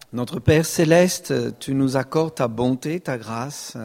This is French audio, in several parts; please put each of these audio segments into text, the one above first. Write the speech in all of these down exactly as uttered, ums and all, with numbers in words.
Notre Père céleste, tu nous accordes ta bonté, ta grâce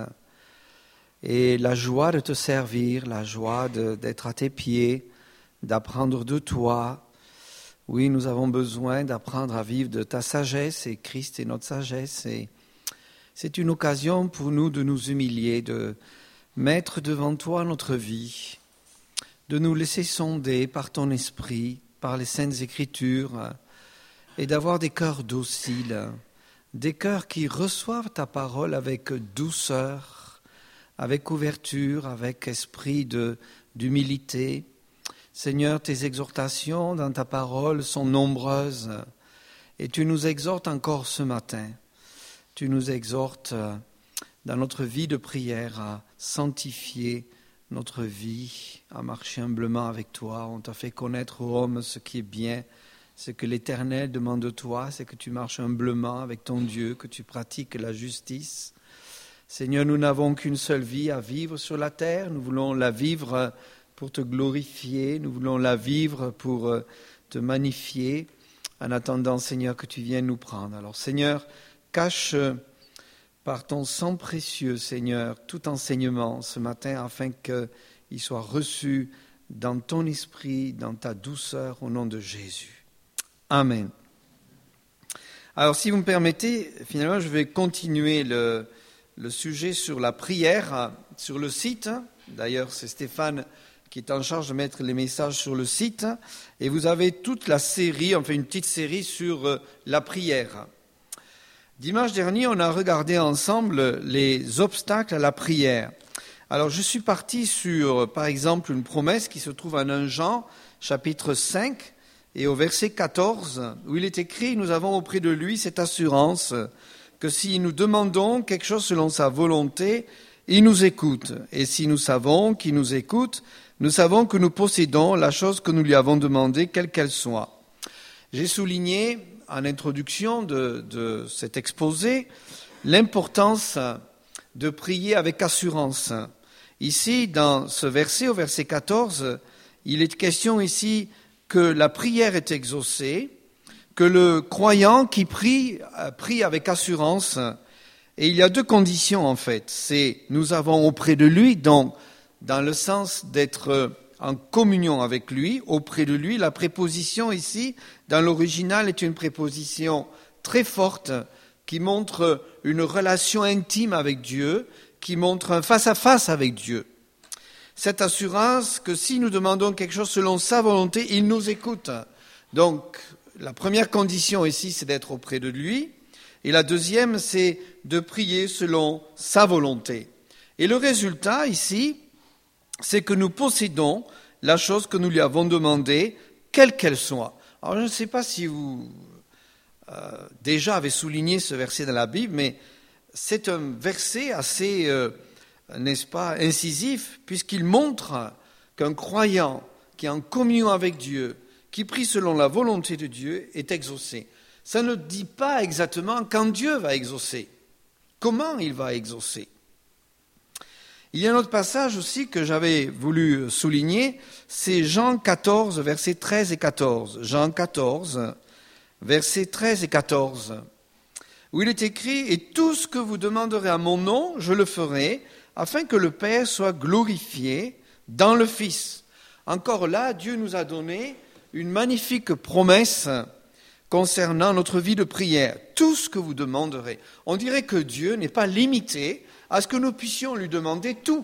et la joie de te servir, la joie de, d'être à tes pieds, d'apprendre de toi. Oui, nous avons besoin d'apprendre à vivre de ta sagesse et Christ est notre sagesse. Et c'est une occasion pour nous de nous humilier, de mettre devant toi notre vie, de nous laisser sonder par ton esprit, par les saintes écritures, et d'avoir des cœurs dociles, des cœurs qui reçoivent ta parole avec douceur, avec ouverture, avec esprit de, d'humilité. Seigneur, tes exhortations dans ta parole sont nombreuses et tu nous exhortes encore ce matin. Tu nous exhortes dans notre vie de prière à sanctifier notre vie, à marcher humblement avec toi. On t'a fait connaître aux hommes ce qui est bien. Ce que l'Éternel demande de toi, c'est que tu marches humblement avec ton Dieu, que tu pratiques la justice. Seigneur, nous n'avons qu'une seule vie à vivre sur la terre. Nous voulons la vivre pour te glorifier. Nous voulons la vivre pour te magnifier. En attendant, Seigneur, que tu viennes nous prendre. Alors, Seigneur, cache par ton sang précieux, Seigneur, tout enseignement ce matin afin qu'il soit reçu dans ton esprit, dans ta douceur, au nom de Jésus. Amen. Alors, si vous me permettez, finalement, je vais continuer le, le sujet sur la prière sur le site. D'ailleurs, c'est Stéphane qui est en charge de mettre les messages sur le site. Et vous avez toute la série, enfin une petite série sur la prière. Dimanche dernier, on a regardé ensemble les obstacles à la prière. Alors, je suis parti sur, par exemple, une promesse qui se trouve en un Jean, chapitre cinq, et au verset quatorze, où il est écrit « Nous avons auprès de lui cette assurance que si nous demandons quelque chose selon sa volonté, il nous écoute. Et si nous savons qu'il nous écoute, nous savons que nous possédons la chose que nous lui avons demandée, quelle qu'elle soit. » J'ai souligné en introduction de, de cet exposé l'importance de prier avec assurance. Ici, dans ce verset, au verset quatorze, il est question ici que la prière est exaucée, que le croyant qui prie, prie avec assurance. Et il y a deux conditions en fait. C'est nous avons auprès de lui, donc dans le sens d'être en communion avec lui, auprès de lui. La préposition ici, dans l'original, est une préposition très forte qui montre une relation intime avec Dieu, qui montre un face-à-face avec Dieu. Cette assurance que si nous demandons quelque chose selon sa volonté, il nous écoute. Donc, la première condition ici, c'est d'être auprès de lui. Et la deuxième, c'est de prier selon sa volonté. Et le résultat ici, c'est que nous possédons la chose que nous lui avons demandée, quelle qu'elle soit. Alors, je ne sais pas si vous euh, déjà avez souligné ce verset dans la Bible, mais c'est un verset assez... Euh, n'est-ce pas, incisif, puisqu'il montre qu'un croyant qui est en communion avec Dieu, qui prie selon la volonté de Dieu, est exaucé. Ça ne dit pas exactement quand Dieu va exaucer, comment il va exaucer. Il y a un autre passage aussi que j'avais voulu souligner, c'est Jean quatorze, versets treize et quatorze. Jean quatorze, versets treize et quatorze, où il est écrit « Et tout ce que vous demanderez à mon nom, je le ferai, afin que le Père soit glorifié dans le Fils. » Encore là, Dieu nous a donné une magnifique promesse concernant notre vie de prière. Tout ce que vous demanderez. On dirait que Dieu n'est pas limité à ce que nous puissions lui demander tout.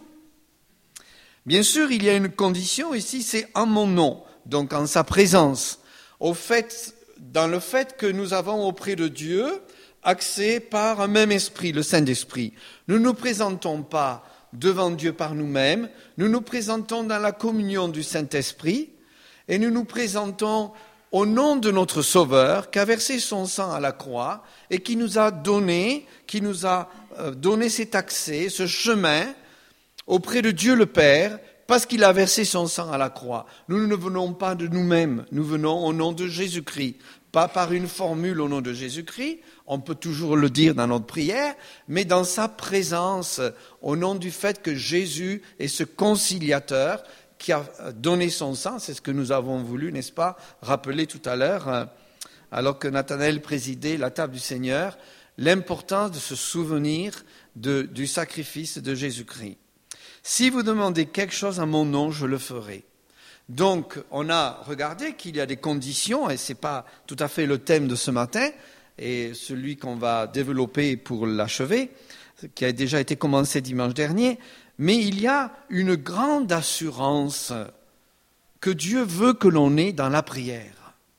Bien sûr, il y a une condition ici, c'est en mon nom, donc en sa présence. Au fait, dans le fait que nous avons auprès de Dieu accès par un même esprit, le Saint-Esprit. Nous ne nous présentons pas devant Dieu par nous-mêmes, nous nous présentons dans la communion du Saint-Esprit et nous nous présentons au nom de notre Sauveur qui a versé son sang à la croix et qui nous a donné, qui nous a donné cet accès, ce chemin auprès de Dieu le Père parce qu'il a versé son sang à la croix. Nous ne venons pas de nous-mêmes, nous venons au nom de Jésus-Christ. Pas par une formule au nom de Jésus-Christ, on peut toujours le dire dans notre prière, mais dans sa présence, au nom du fait que Jésus est ce conciliateur qui a donné son sang, c'est ce que nous avons voulu, n'est-ce pas, rappeler tout à l'heure alors que Nathanaël présidait la table du Seigneur, l'importance de se souvenir de, du sacrifice de Jésus-Christ. Si vous demandez quelque chose en mon nom, je le ferai. Donc, on a regardé qu'il y a des conditions, et ce n'est pas tout à fait le thème de ce matin, et celui qu'on va développer pour l'achever, qui a déjà été commencé dimanche dernier, mais il y a une grande assurance que Dieu veut que l'on ait dans la prière.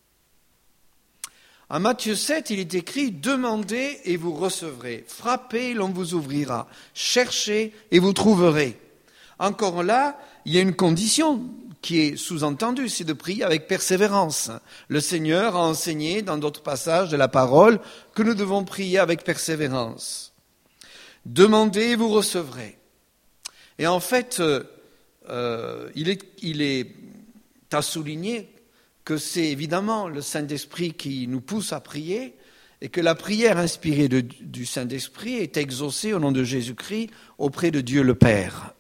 En Matthieu sept, il est écrit « Demandez et vous recevrez, frappez, l'on vous ouvrira, cherchez et vous trouverez ». Encore là, il y a une condition qui est sous-entendue, c'est de prier avec persévérance. Le Seigneur a enseigné dans d'autres passages de la parole que nous devons prier avec persévérance. « Demandez et vous recevrez ». Et en fait, euh, il est, il est à souligner que c'est évidemment le Saint-Esprit qui nous pousse à prier et que la prière inspirée de, du Saint-Esprit est exaucée au nom de Jésus-Christ auprès de Dieu le Père.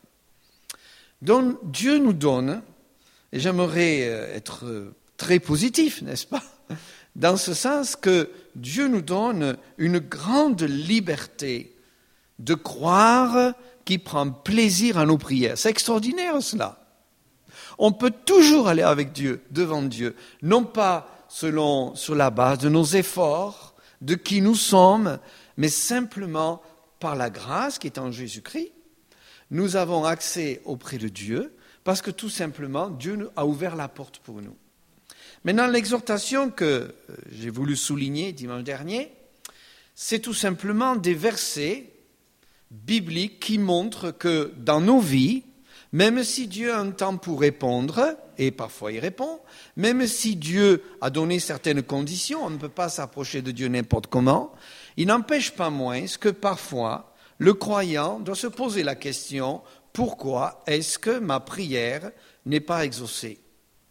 Donc Dieu nous donne, et j'aimerais être très positif, n'est-ce pas, dans ce sens que Dieu nous donne une grande liberté de croire qu'il prend plaisir à nos prières. C'est extraordinaire cela. On peut toujours aller avec Dieu, devant Dieu, non pas selon, sur la base de nos efforts, de qui nous sommes, mais simplement par la grâce qui est en Jésus-Christ. Nous avons accès auprès de Dieu parce que tout simplement, Dieu a ouvert la porte pour nous. Maintenant, l'exhortation que j'ai voulu souligner dimanche dernier, c'est tout simplement des versets bibliques qui montrent que dans nos vies, même si Dieu a un temps pour répondre, et parfois il répond, même si Dieu a donné certaines conditions, on ne peut pas s'approcher de Dieu n'importe comment, il n'empêche pas moins que parfois le croyant doit se poser la question, pourquoi est-ce que ma prière n'est pas exaucée ?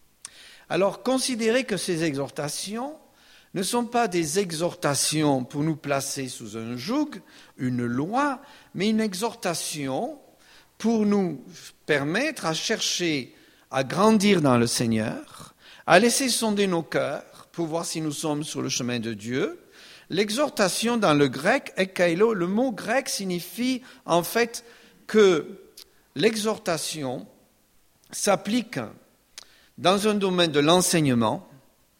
Alors considérez que ces exhortations ne sont pas des exhortations pour nous placer sous un joug, une loi, mais une exhortation pour nous permettre à chercher à grandir dans le Seigneur, à laisser sonder nos cœurs pour voir si nous sommes sur le chemin de Dieu. L'exhortation dans le grec, ekailo, le mot grec signifie en fait que l'exhortation s'applique dans un domaine de l'enseignement,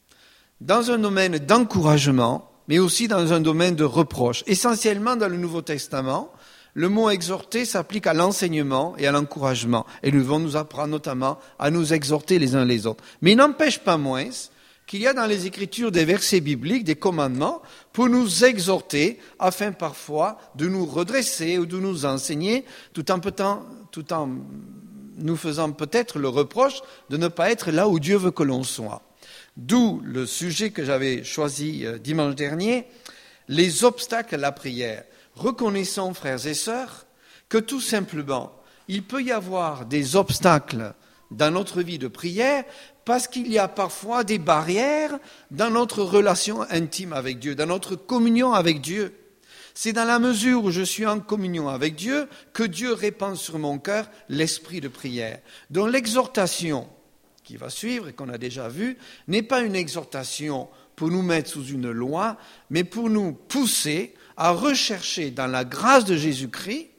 dans un domaine d'encouragement, mais aussi dans un domaine de reproche. Essentiellement dans le Nouveau Testament, le mot exhorter s'applique à l'enseignement et à l'encouragement. Et nous devons nous apprendre notamment à nous exhorter les uns les autres. Mais il n'empêche pas moins qu'il y a dans les Écritures des versets bibliques, des commandements, pour nous exhorter, afin parfois de nous redresser ou de nous enseigner, tout en, tout en nous faisant peut-être le reproche de ne pas être là où Dieu veut que l'on soit. D'où le sujet que j'avais choisi dimanche dernier, les obstacles à la prière. Reconnaissons, frères et sœurs, que tout simplement, il peut y avoir des obstacles dans notre vie de prière parce qu'il y a parfois des barrières dans notre relation intime avec Dieu, dans notre communion avec Dieu. C'est dans la mesure où je suis en communion avec Dieu que Dieu répand sur mon cœur l'esprit de prière. Donc l'exhortation qui va suivre et qu'on a déjà vue n'est pas une exhortation pour nous mettre sous une loi, mais pour nous pousser à rechercher dans la grâce de Jésus-Christ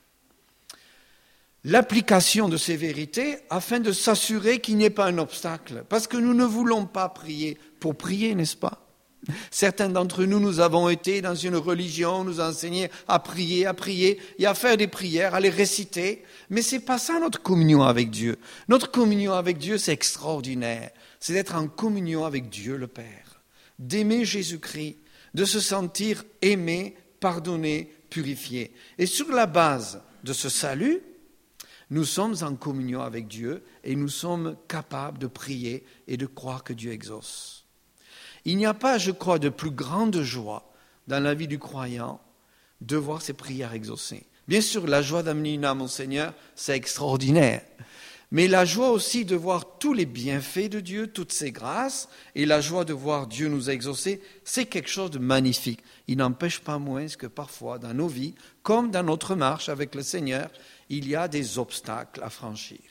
l'application de ces vérités afin de s'assurer qu'il n'y ait pas un obstacle. Parce que nous ne voulons pas prier pour prier, n'est-ce pas ? Certains d'entre nous, nous avons été dans une religion, nous a enseigné à prier, à prier et à faire des prières, à les réciter. Mais ce n'est pas ça notre communion avec Dieu. Notre communion avec Dieu, c'est extraordinaire. C'est d'être en communion avec Dieu le Père, d'aimer Jésus-Christ, de se sentir aimé, pardonné, purifié. Et sur la base de ce salut, nous sommes en communion avec Dieu et nous sommes capables de prier et de croire que Dieu exauce. Il n'y a pas, je crois, de plus grande joie dans la vie du croyant de voir ses prières exaucées. Bien sûr, la joie d'amener une âme au Seigneur, c'est extraordinaire. Mais la joie aussi de voir tous les bienfaits de Dieu, toutes ses grâces, et la joie de voir Dieu nous exaucer, c'est quelque chose de magnifique. Il n'empêche pas moins que parfois, dans nos vies, comme dans notre marche avec le Seigneur, il y a des obstacles à franchir.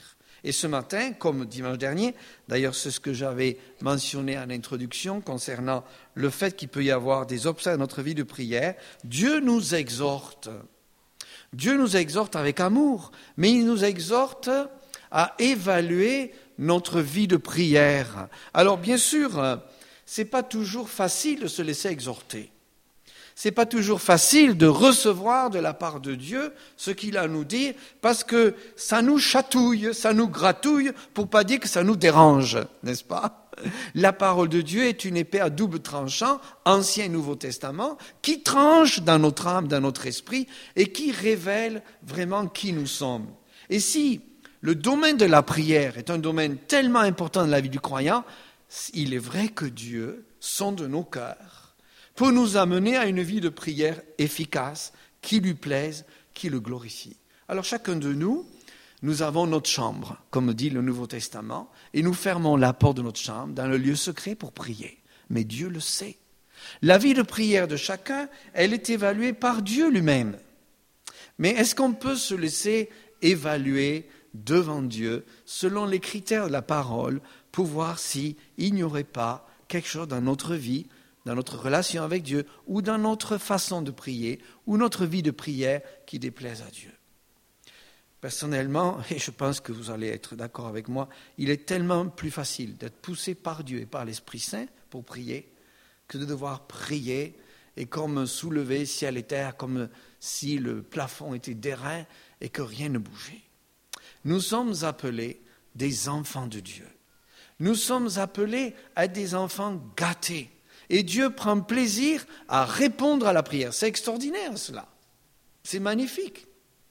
Et ce matin, comme dimanche dernier, d'ailleurs c'est ce que j'avais mentionné en introduction concernant le fait qu'il peut y avoir des obstacles dans notre vie de prière, Dieu nous exhorte. Dieu nous exhorte avec amour, mais il nous exhorte à évaluer notre vie de prière. Alors bien sûr, c'est pas toujours facile de se laisser exhorter. C'est pas toujours facile de recevoir de la part de Dieu ce qu'il a à nous dire, parce que ça nous chatouille, ça nous gratouille, pour pas dire que ça nous dérange, n'est-ce pas? La parole de Dieu est une épée à double tranchant, Ancien et Nouveau Testament, qui tranche dans notre âme, dans notre esprit, et qui révèle vraiment qui nous sommes. Et si le domaine de la prière est un domaine tellement important dans la vie du croyant, il est vrai que Dieu sonde nos cœurs pour nous amener à une vie de prière efficace, qui lui plaise, qui le glorifie. Alors chacun de nous, nous avons notre chambre, comme dit le Nouveau Testament, et nous fermons la porte de notre chambre dans le lieu secret pour prier. Mais Dieu le sait. La vie de prière de chacun, elle est évaluée par Dieu lui-même. Mais est-ce qu'on peut se laisser évaluer devant Dieu selon les critères de la parole pour voir s'il n'y aurait pas quelque chose dans notre vie, dans notre relation avec Dieu, ou dans notre façon de prier, ou notre vie de prière qui déplaise à Dieu. Personnellement, et je pense que vous allez être d'accord avec moi, il est tellement plus facile d'être poussé par Dieu et par l'Esprit Saint pour prier, que de devoir prier et comme soulever ciel et terre, comme si le plafond était d'airain et que rien ne bougeait. Nous sommes appelés des enfants de Dieu. Nous sommes appelés à des enfants gâtés. Et Dieu prend plaisir à répondre à la prière. C'est extraordinaire cela. C'est magnifique.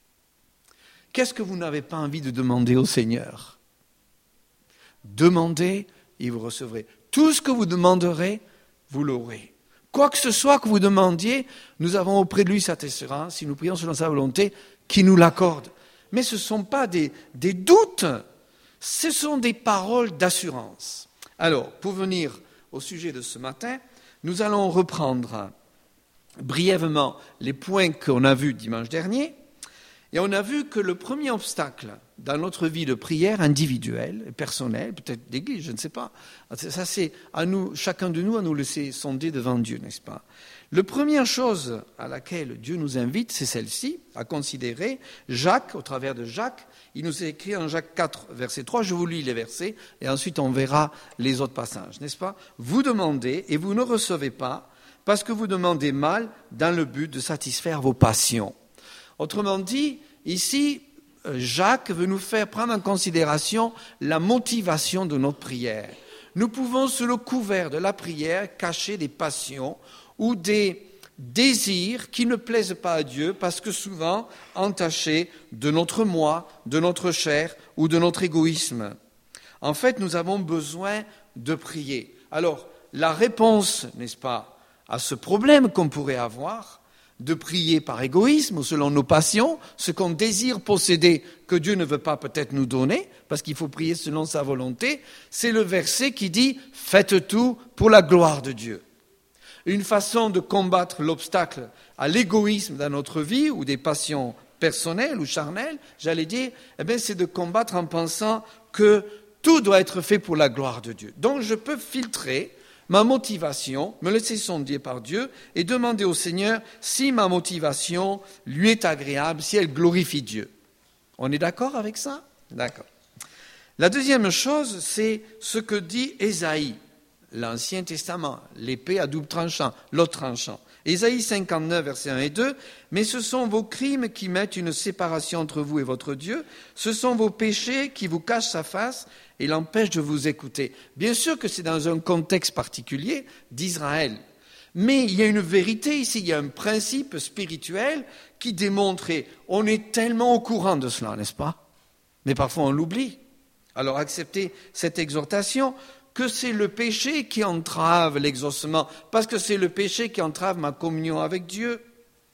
Qu'est-ce que vous n'avez pas envie de demander au Seigneur? Demandez et vous recevrez. Tout ce que vous demanderez, vous l'aurez. Quoi que ce soit que vous demandiez, nous avons auprès de lui cette assurance, si nous prions selon sa volonté, qui nous l'accorde. Mais ce ne sont pas des, des doutes, ce sont des paroles d'assurance. Alors, pour venir au sujet de ce matin, nous allons reprendre brièvement les points qu'on a vus dimanche dernier. Et on a vu que le premier obstacle dans notre vie de prière individuelle et personnelle, peut-être d'église, je ne sais pas, ça c'est à nous, chacun de nous à nous laisser sonder devant Dieu, n'est-ce pas? La première chose à laquelle Dieu nous invite, c'est celle-ci, à considérer. Jacques, au travers de Jacques, il nous a écrit en Jacques quatre, verset trois, je vous lis les versets, et ensuite on verra les autres passages, n'est-ce pas? Vous demandez et vous ne recevez pas, parce que vous demandez mal dans le but de satisfaire vos passions. Autrement dit, ici, Jacques veut nous faire prendre en considération la motivation de notre prière. Nous pouvons, sous le couvert de la prière, cacher des passions ou des désirs qui ne plaisent pas à Dieu parce que souvent entachés de notre moi, de notre chair ou de notre égoïsme. En fait, nous avons besoin de prier. Alors, la réponse, n'est-ce pas, à ce problème qu'on pourrait avoir, de prier par égoïsme ou selon nos passions, ce qu'on désire posséder que Dieu ne veut pas peut-être nous donner, parce qu'il faut prier selon sa volonté, c'est le verset qui dit « Faites tout pour la gloire de Dieu ». Une façon de combattre l'obstacle à l'égoïsme dans notre vie ou des passions personnelles ou charnelles, j'allais dire, eh bien, c'est de combattre en pensant que tout doit être fait pour la gloire de Dieu. Donc je peux filtrer ma motivation, me laisser sonder par Dieu et demander au Seigneur si ma motivation lui est agréable, si elle glorifie Dieu. On est d'accord avec ça? D'accord. La deuxième chose, c'est ce que dit Ésaïe, l'Ancien Testament, l'épée à double tranchant, l'autre tranchant. Ésaïe cinquante-neuf, versets un et deux, « Mais ce sont vos crimes qui mettent une séparation entre vous et votre Dieu, ce sont vos péchés qui vous cachent sa face et l'empêchent de vous écouter. » Bien sûr que c'est dans un contexte particulier d'Israël, mais il y a une vérité ici, il y a un principe spirituel qui démontre, et on est tellement au courant de cela, n'est-ce pas? Mais parfois on l'oublie. Alors acceptez cette exhortation, que c'est le péché qui entrave l'exaucement, parce que c'est le péché qui entrave ma communion avec Dieu.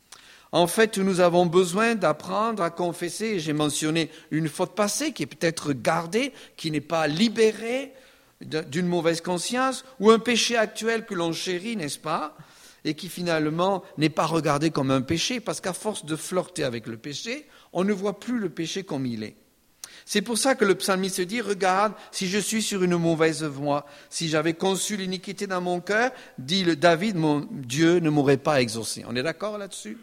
En fait, nous avons besoin d'apprendre à confesser, et j'ai mentionné une faute passée qui est peut-être gardée, qui n'est pas libérée d'une mauvaise conscience, ou un péché actuel que l'on chérit, n'est-ce pas, et qui finalement n'est pas regardé comme un péché, parce qu'à force de flirter avec le péché, on ne voit plus le péché comme il est. C'est pour ça que le psalmiste dit, regarde, si je suis sur une mauvaise voie, si j'avais conçu l'iniquité dans mon cœur, dit le David, mon Dieu ne m'aurait pas exaucé. On est d'accord là-dessus?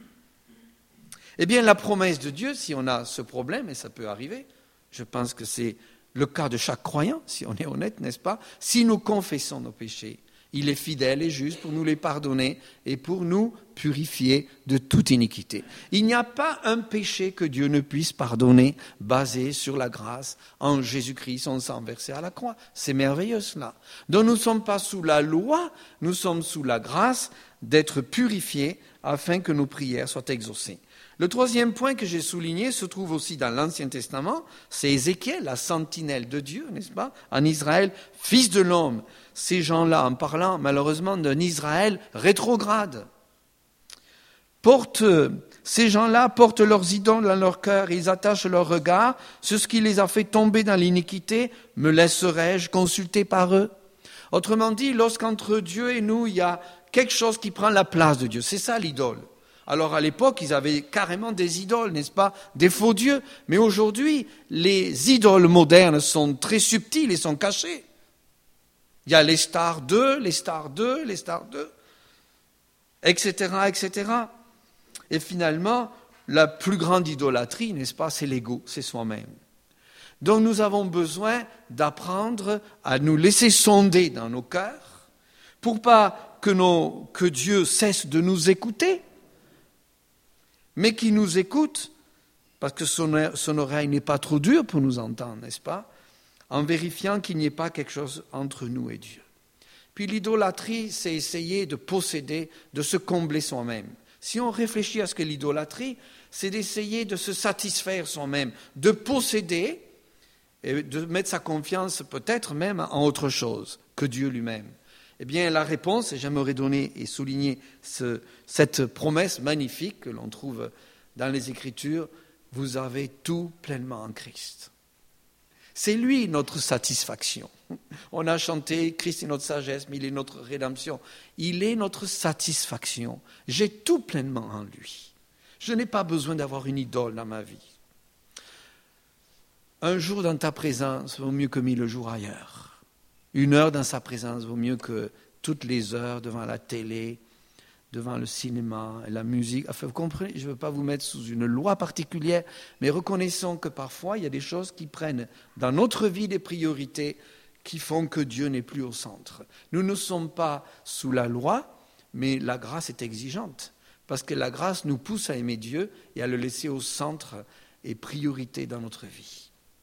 Eh bien, la promesse de Dieu, si on a ce problème, et ça peut arriver, je pense que c'est le cas de chaque croyant, si on est honnête, n'est-ce pas? Si nous confessons nos péchés, il est fidèle et juste pour nous les pardonner et pour nous purifier de toute iniquité. Il n'y a pas un péché que Dieu ne puisse pardonner basé sur la grâce en Jésus-Christ, son sang versé à la croix. C'est merveilleux cela. Donc nous ne sommes pas sous la loi, nous sommes sous la grâce d'être purifiés afin que nos prières soient exaucées. Le troisième point que j'ai souligné se trouve aussi dans l'Ancien Testament, c'est Ézéchiel, la sentinelle de Dieu, n'est-ce pas? En Israël, fils de l'homme. Ces gens-là, en parlant malheureusement d'un Israël rétrograde, portent, ces gens-là portent leurs idoles dans leur cœur, ils attachent leur regard sur ce qui les a fait tomber dans l'iniquité, me laisserai-je consulter par eux? Autrement dit, lorsqu'entre Dieu et nous, il y a quelque chose qui prend la place de Dieu, c'est ça l'idole. Alors à l'époque, ils avaient carrément des idoles, n'est-ce pas? Des faux dieux. Mais aujourd'hui, les idoles modernes sont très subtiles et sont cachées. Il y a les stars d'eux, les stars d'eux, les stars d'eux, et cetera, et cetera. Et finalement, la plus grande idolâtrie, n'est-ce pas? C'est l'ego, c'est soi-même. Donc nous avons besoin d'apprendre à nous laisser sonder dans nos cœurs pour pas que, nos, que Dieu cesse de nous écouter, mais qui nous écoute, parce que son, son oreille n'est pas trop dure pour nous entendre, n'est-ce pas? En vérifiant qu'il n'y ait pas quelque chose entre nous et Dieu. Puis l'idolâtrie, c'est essayer de posséder, de se combler soi-même. Si on réfléchit à ce que l'idolâtrie, c'est d'essayer de se satisfaire soi-même, de posséder et de mettre sa confiance peut-être même en autre chose que Dieu lui-même. Eh bien, la réponse, et j'aimerais donner et souligner ce, cette promesse magnifique que l'on trouve dans les Écritures, vous avez tout pleinement en Christ. C'est lui notre satisfaction. On a chanté « Christ est notre sagesse, mais il est notre rédemption ». Il est notre satisfaction. J'ai tout pleinement en lui. Je n'ai pas besoin d'avoir une idole dans ma vie. Un jour dans ta présence vaut mieux que mille jours ailleurs. Une heure dans sa présence vaut mieux que toutes les heures devant la télé, devant le cinéma et la musique. Enfin, vous comprenez, je ne veux pas vous mettre sous une loi particulière, mais reconnaissons que parfois, il y a des choses qui prennent dans notre vie des priorités qui font que Dieu n'est plus au centre. Nous ne sommes pas sous la loi, mais la grâce est exigeante, parce que la grâce nous pousse à aimer Dieu et à le laisser au centre et priorité dans notre vie.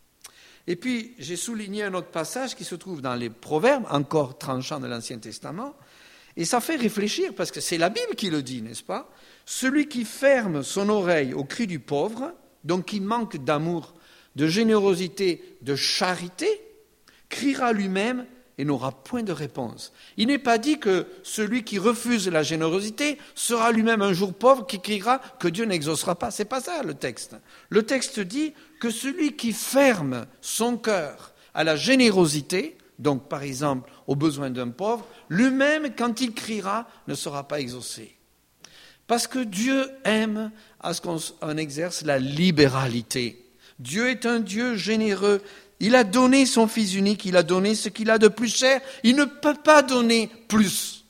Et puis, j'ai souligné un autre passage qui se trouve dans les Proverbes, encore tranchant de l'Ancien Testament, et ça fait réfléchir, parce que c'est la Bible qui le dit, n'est-ce pas? Celui qui ferme son oreille au cri du pauvre, donc qui manque d'amour, de générosité, de charité, criera lui-même et n'aura point de réponse. Il n'est pas dit que celui qui refuse la générosité sera lui-même un jour pauvre qui criera que Dieu n'exaucera pas. C'est pas ça le texte. Le texte dit que celui qui ferme son cœur à la générosité, donc par exemple aux besoins d'un pauvre, lui-même quand il criera ne sera pas exaucé. Parce que Dieu aime à ce qu'on exerce la libéralité. Dieu est un Dieu généreux. Il a donné son Fils unique, il a donné ce qu'il a de plus cher. Il ne peut pas donner plus.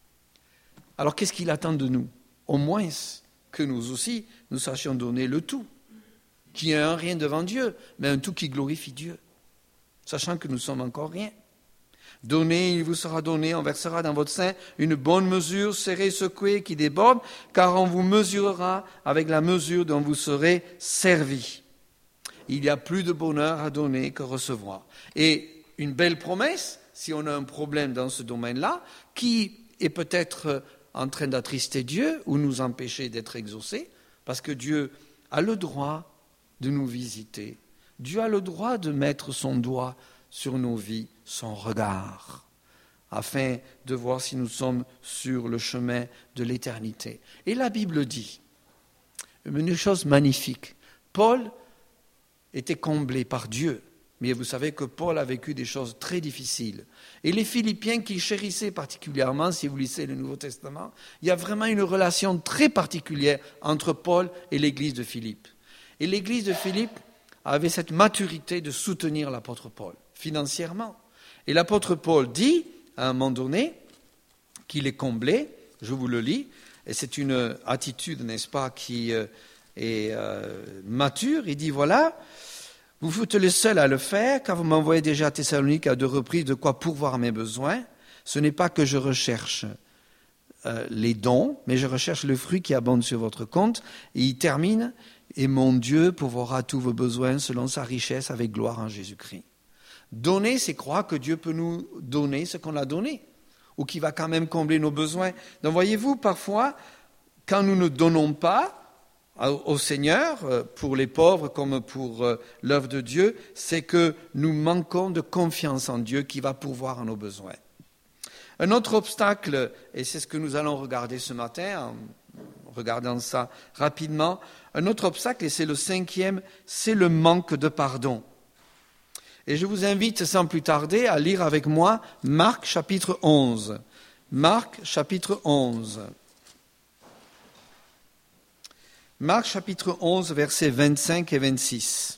Alors qu'est-ce qu'il attend de nous? Au moins que nous aussi, nous sachions donner le tout, qui est un rien devant Dieu, mais un tout qui glorifie Dieu, sachant que nous sommes encore rien. Donnez, il vous sera donné, on versera dans votre sein une bonne mesure, serrée, secouée, qui déborde, car on vous mesurera avec la mesure dont vous serez servis. Il y a plus de bonheur à donner que recevoir. Et une belle promesse, si on a un problème dans ce domaine-là, qui est peut-être en train d'attrister Dieu ou nous empêcher d'être exaucés, parce que Dieu a le droit de nous visiter. Dieu a le droit de mettre son doigt sur nos vies, son regard, afin de voir si nous sommes sur le chemin de l'éternité. Et la Bible dit une chose magnifique. Paul était comblé par Dieu. Mais vous savez que Paul a vécu des choses très difficiles. Et les Philippiens qui chérissaient particulièrement, si vous lisez le Nouveau Testament, il y a vraiment une relation très particulière entre Paul et l'église de Philippe. Et l'église de Philippe avait cette maturité de soutenir l'apôtre Paul, financièrement. Et l'apôtre Paul dit, à un moment donné, qu'il est comblé, je vous le lis, et c'est une attitude, n'est-ce pas, qui euh, est euh, mature. Il dit, voilà, vous faites le seul à le faire, car vous m'envoyez déjà à Thessalonique à deux reprises de quoi pourvoir mes besoins. Ce n'est pas que je recherche euh, les dons, mais je recherche le fruit qui abonde sur votre compte. Et il termine, et mon Dieu pourvoira tous vos besoins selon sa richesse avec gloire en Jésus-Christ. Donner, c'est croire que Dieu peut nous donner ce qu'on a donné, ou qui va quand même combler nos besoins. Donc voyez-vous, parfois, quand nous ne donnons pas au Seigneur, pour les pauvres comme pour l'œuvre de Dieu, c'est que nous manquons de confiance en Dieu qui va pourvoir à nos besoins. Un autre obstacle, et c'est ce que nous allons regarder ce matin, en regardant ça rapidement, un autre obstacle, et c'est le cinquième, c'est le manque de pardon. Et je vous invite sans plus tarder à lire avec moi Marc chapitre onze. Marc chapitre onze. Marc chapitre onze, versets vingt-cinq et vingt-six.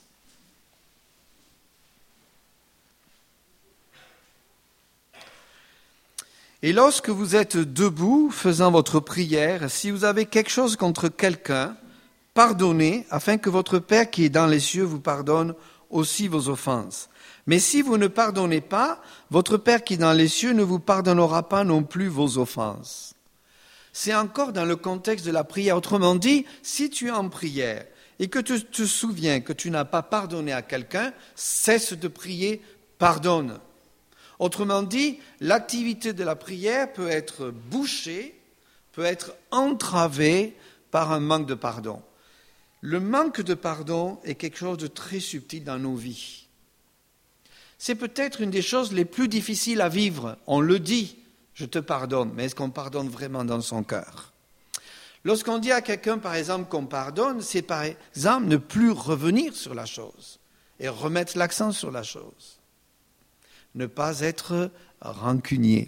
Et lorsque vous êtes debout, faisant votre prière, si vous avez quelque chose contre quelqu'un, pardonnez, afin que votre Père qui est dans les cieux vous pardonne aussi vos offenses. Mais si vous ne pardonnez pas, votre Père qui est dans les cieux ne vous pardonnera pas non plus vos offenses. C'est encore dans le contexte de la prière. Autrement dit, si tu es en prière et que tu te souviens que tu n'as pas pardonné à quelqu'un, cesse de prier, pardonne. Autrement dit, l'activité de la prière peut être bouchée, peut être entravée par un manque de pardon. Le manque de pardon est quelque chose de très subtil dans nos vies. C'est peut-être une des choses les plus difficiles à vivre. On le dit, je te pardonne, mais est-ce qu'on pardonne vraiment dans son cœur? Lorsqu'on dit à quelqu'un, par exemple, qu'on pardonne, c'est par exemple ne plus revenir sur la chose et remettre l'accent sur la chose. Ne pas être rancunier.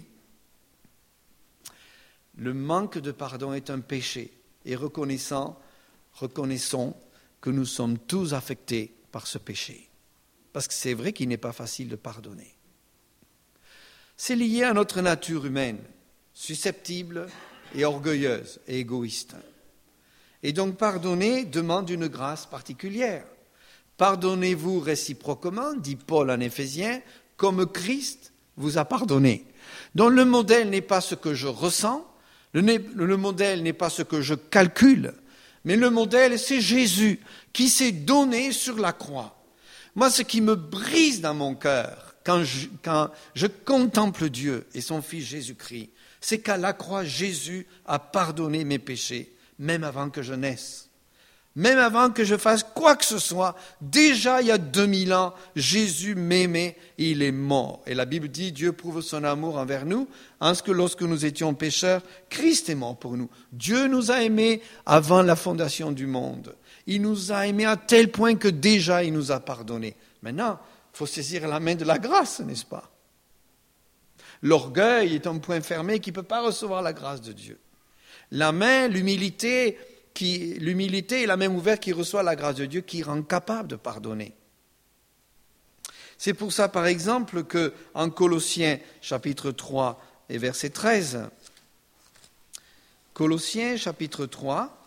Le manque de pardon est un péché et reconnaissant, reconnaissons que nous sommes tous affectés par ce péché. Parce que c'est vrai qu'il n'est pas facile de pardonner. C'est lié à notre nature humaine, susceptible et orgueilleuse et égoïste. Et donc pardonner demande une grâce particulière. Pardonnez-vous réciproquement, dit Paul en Éphésiens, comme Christ vous a pardonné. Donc le modèle n'est pas ce que je ressens, le, le modèle n'est pas ce que je calcule, mais le modèle c'est Jésus qui s'est donné sur la croix. Moi, ce qui me brise dans mon cœur quand je, quand je contemple Dieu et son Fils Jésus-Christ, c'est qu'à la croix, Jésus a pardonné mes péchés, même avant que je naisse. Même avant que je fasse quoi que ce soit, déjà il y a deux mille ans, Jésus m'aimait et il est mort. Et la Bible dit, Dieu prouve son amour envers nous, en ce que lorsque nous étions pécheurs, Christ est mort pour nous. Dieu nous a aimés avant la fondation du monde. Il nous a aimés à tel point que déjà il nous a pardonné. Maintenant, il faut saisir la main de la grâce, n'est-ce pas? L'orgueil est un point fermé qui ne peut pas recevoir la grâce de Dieu. La main, l'humilité... Qui, l'humilité est la main ouverte qui reçoit la grâce de Dieu, qui rend capable de pardonner. C'est pour ça, par exemple, qu'en Colossiens, chapitre trois et verset treize, Colossiens, chapitre trois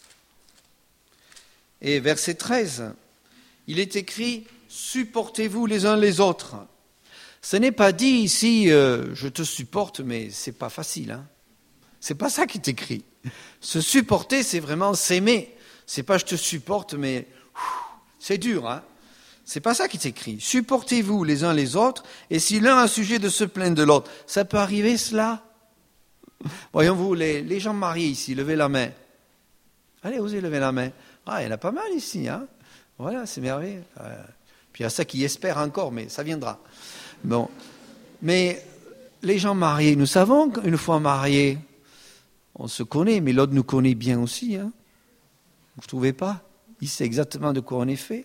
et verset treize, il est écrit « Supportez-vous les uns les autres ». Ce n'est pas dit ici euh, « Je te supporte », mais ce n'est pas facile, hein. C'est pas ça qui est écrit. Se supporter, c'est vraiment s'aimer. C'est pas je te supporte, mais c'est dur, hein. C'est pas ça qui est écrit. Supportez-vous les uns les autres, et si l'un a un sujet de se plaindre de l'autre, ça peut arriver cela. Voyons-vous, les, les gens mariés ici, levez la main. Allez, osez lever la main. Ah, il y en a pas mal ici, hein. Voilà, c'est merveilleux. Euh, puis il y a ça qui espèrent encore, mais ça viendra. Bon, mais les gens mariés, nous savons qu'une fois mariés, on se connaît, mais l'autre nous connaît bien aussi. Hein. Vous ne trouvez pas? Il sait exactement de quoi on est fait.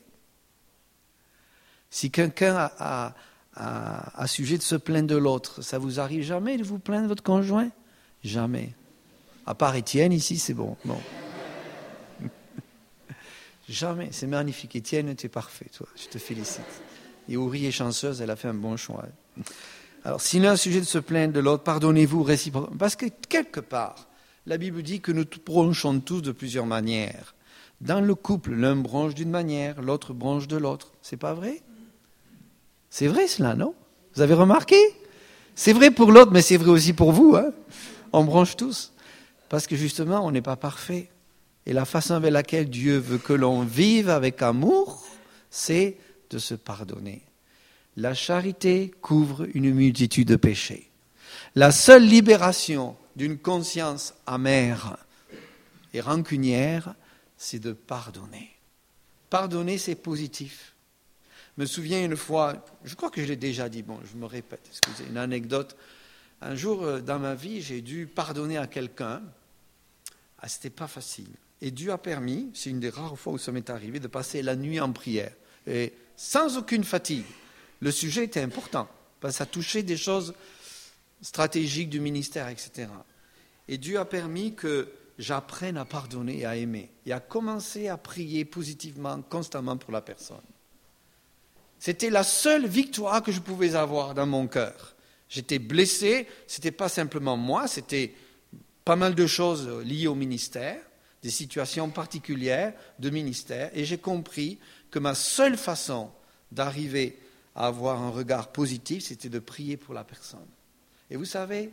Si quelqu'un a, a, a, a sujet de se plaindre de l'autre, ça vous arrive jamais de vous plaindre de votre conjoint? Jamais. À part Étienne, ici, c'est bon. bon. Jamais. C'est magnifique. Étienne, tu es parfait, toi. Je te félicite. Et Oury est chanceuse, elle a fait un bon choix. Alors, s'il y a un sujet de se plaindre de l'autre, pardonnez-vous réciproquement. Parce que quelque part, la Bible dit que nous bronchons tous de plusieurs manières. Dans le couple, l'un bronche d'une manière, l'autre bronche de l'autre. C'est pas vrai? C'est vrai cela, non? Vous avez remarqué? C'est vrai pour l'autre, mais c'est vrai aussi pour vous. Hein? On bronche tous. Parce que justement, on n'est pas parfait. Et la façon avec laquelle Dieu veut que l'on vive avec amour, c'est de se pardonner. La charité couvre une multitude de péchés. La seule libération d'une conscience amère et rancunière, c'est de pardonner. Pardonner, c'est positif. Je me souviens une fois, je crois que je l'ai déjà dit, bon, je me répète, excusez, une anecdote. Un jour dans ma vie, j'ai dû pardonner à quelqu'un. Ah, c'était pas facile. Et Dieu a permis, c'est une des rares fois où ça m'est arrivé, de passer la nuit en prière. Et sans aucune fatigue. Le sujet était important, parce que ça touchait des choses stratégiques du ministère, et cetera. Et Dieu a permis que j'apprenne à pardonner et à aimer, et à commencer à prier positivement, constamment pour la personne. C'était la seule victoire que je pouvais avoir dans mon cœur. J'étais blessé, ce n'était pas simplement moi, c'était pas mal de choses liées au ministère, des situations particulières de ministère, et j'ai compris que ma seule façon d'arriver à avoir un regard positif, c'était de prier pour la personne. Et vous savez,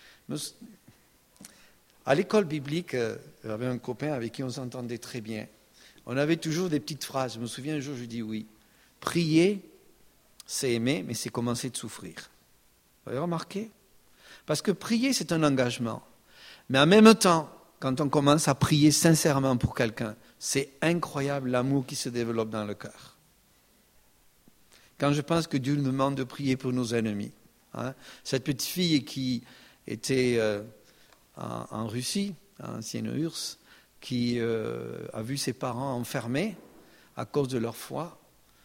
à l'école biblique, j'avais un copain avec qui on s'entendait très bien. On avait toujours des petites phrases. Je me souviens un jour, je lui dis oui. Prier, c'est aimer, mais c'est commencer de souffrir. Vous avez remarqué? Parce que prier, c'est un engagement. Mais en même temps, quand on commence à prier sincèrement pour quelqu'un, c'est incroyable l'amour qui se développe dans le cœur. Quand je pense que Dieu nous demande de prier pour nos ennemis. Hein, cette petite fille qui était euh, en, en Russie, en ancienne U R S S, qui euh, a vu ses parents enfermés à cause de leur foi,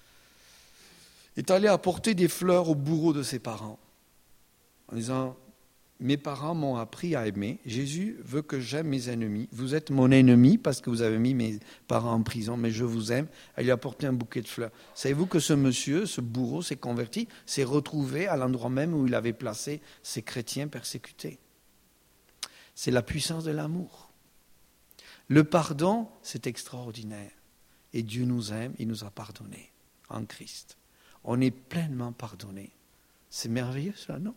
est allée apporter des fleurs au bourreau de ses parents, en disant « Mes parents m'ont appris à aimer, Jésus veut que j'aime mes ennemis, vous êtes mon ennemi parce que vous avez mis mes parents en prison, mais je vous aime. » Elle lui a apporté un bouquet de fleurs. Savez-vous que ce monsieur, ce bourreau, s'est converti, s'est retrouvé à l'endroit même où il avait placé ces chrétiens persécutés. C'est la puissance de l'amour. Le pardon, c'est extraordinaire. Et Dieu nous aime, il nous a pardonné en Christ. On est pleinement pardonné. C'est merveilleux cela, non?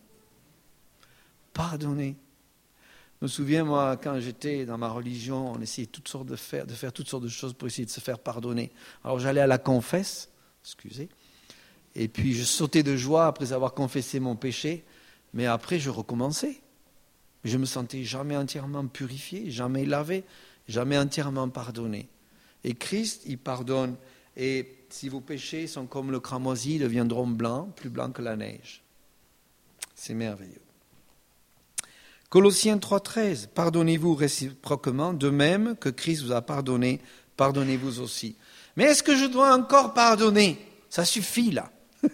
Pardonner. Je me souviens, moi, quand j'étais dans ma religion, on essayait toutes sortes de faire, de faire toutes sortes de choses pour essayer de se faire pardonner. Alors j'allais à la confesse, excusez, et puis je sautais de joie après avoir confessé mon péché, mais après je recommençais. Je ne me sentais jamais entièrement purifié, jamais lavé, jamais entièrement pardonné. Et Christ, il pardonne. Et si vos péchés sont comme le cramoisi, ils deviendront blancs, plus blancs que la neige. C'est merveilleux. Colossiens trois treize, pardonnez-vous réciproquement, de même que Christ vous a pardonné, pardonnez-vous aussi. Mais est-ce que je dois encore pardonner? Ça suffit là.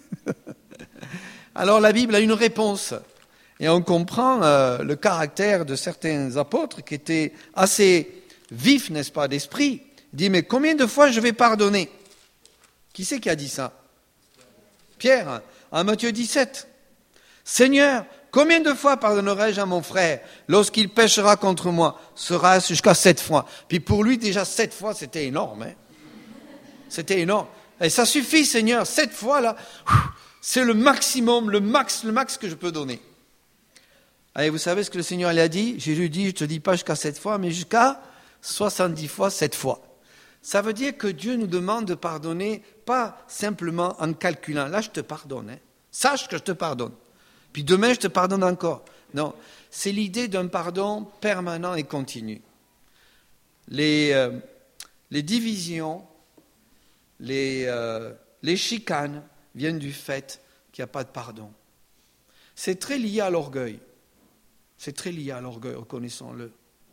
Alors la Bible a une réponse. Et on comprend euh, le caractère de certains apôtres qui étaient assez vifs, n'est-ce pas, d'esprit. Il dit, mais combien de fois je vais pardonner? Qui c'est qui a dit ça? Pierre, en Matthieu dix-sept. Seigneur, combien de fois pardonnerai-je à mon frère lorsqu'il péchera contre moi? Sera-ce jusqu'à sept fois? Puis pour lui, déjà sept fois, c'était énorme. Hein? C'était énorme. Et ça suffit, Seigneur, sept fois, là, c'est le maximum, le max, le max que je peux donner. Allez, vous savez ce que le Seigneur lui a dit? Jésus dit, je ne te dis pas jusqu'à sept fois, mais jusqu'à soixante-dix fois, sept fois. Ça veut dire que Dieu nous demande de pardonner, pas simplement en calculant. Là, je te pardonne. Hein. Sache que je te pardonne. Puis demain, je te pardonne encore. Non, c'est l'idée d'un pardon permanent et continu. Les, euh, les divisions, les, euh, les chicanes viennent du fait qu'il n'y a pas de pardon. C'est très lié à l'orgueil. C'est très lié à l'orgueil, reconnaissons-le.